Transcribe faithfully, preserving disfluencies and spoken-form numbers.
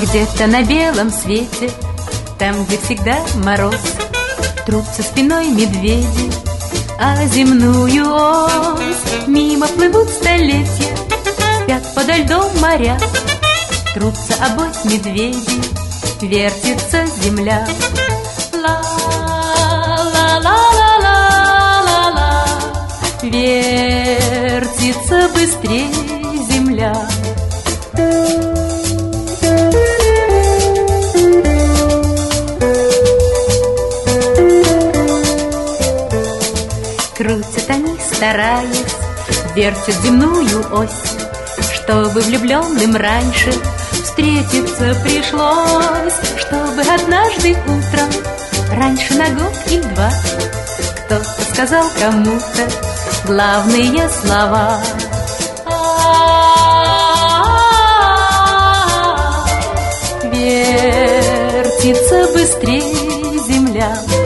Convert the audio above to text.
где-то на белом свете, там, где всегда мороз, трутся спиной медведи, а земную ось мимо плывут столетия, спят подо льдом моря, трутся обось медведи, вертится земля. Ла-ла-ла-ла-ла-ла, вертится быстрее земля. Крутят они, стараясь, вертят земную ось, чтобы влюбленным раньше встретиться пришлось, чтобы однажды утром, раньше на год или два, кто-то сказал кому-то главные слова. Вертится быстрее земля.